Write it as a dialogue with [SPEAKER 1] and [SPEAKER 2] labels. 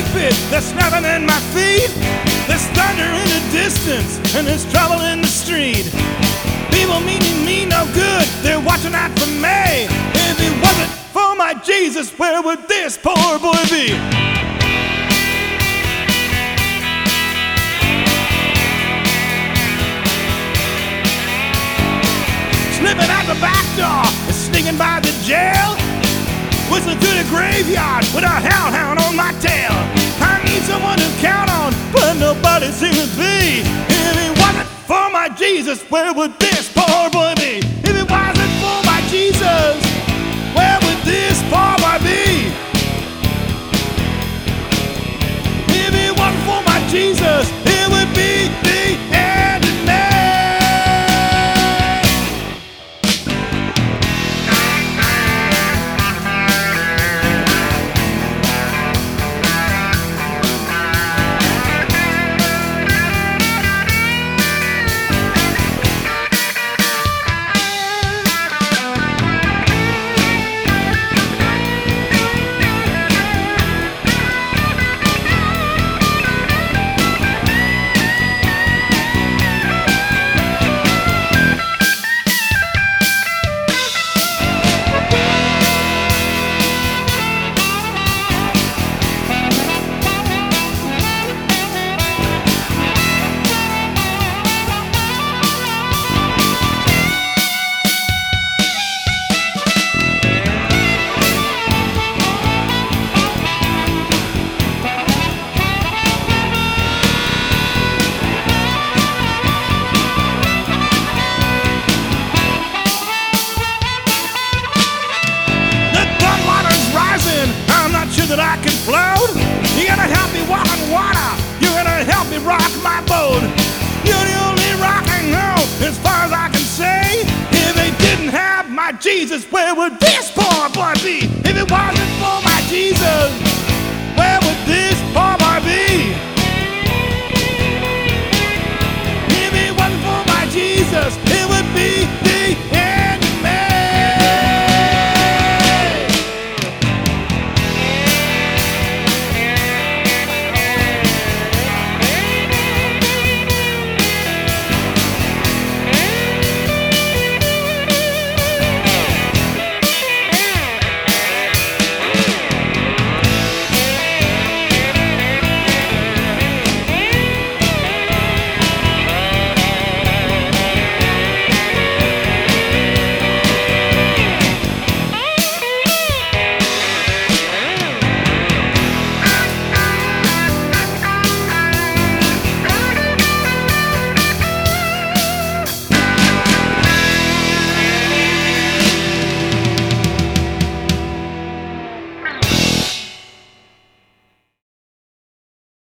[SPEAKER 1] snake bit that's snapping in my feet. There's thunder in the distance and there's trouble in the street. People meaning me no good, they're watching out for me. If it wasn't for my Jesus, where would this poor boy be? Slipping out the back door, sneaking by the jail, whistling through the graveyard with a hellhound on my tail. I need someone to count on, but nobody seems to be. If it wasn't for my Jesus, where would this poor boy be? If it wasn't for my Jesus, where would this poor boy be? If it wasn't for my Jesus, it would be the end of me. That I can float. You're gonna help me walk on water. You're gonna help me rock my boat. You're the only rock I know, as far as I can say. If they didn't have my Jesus, where would this poor boy be?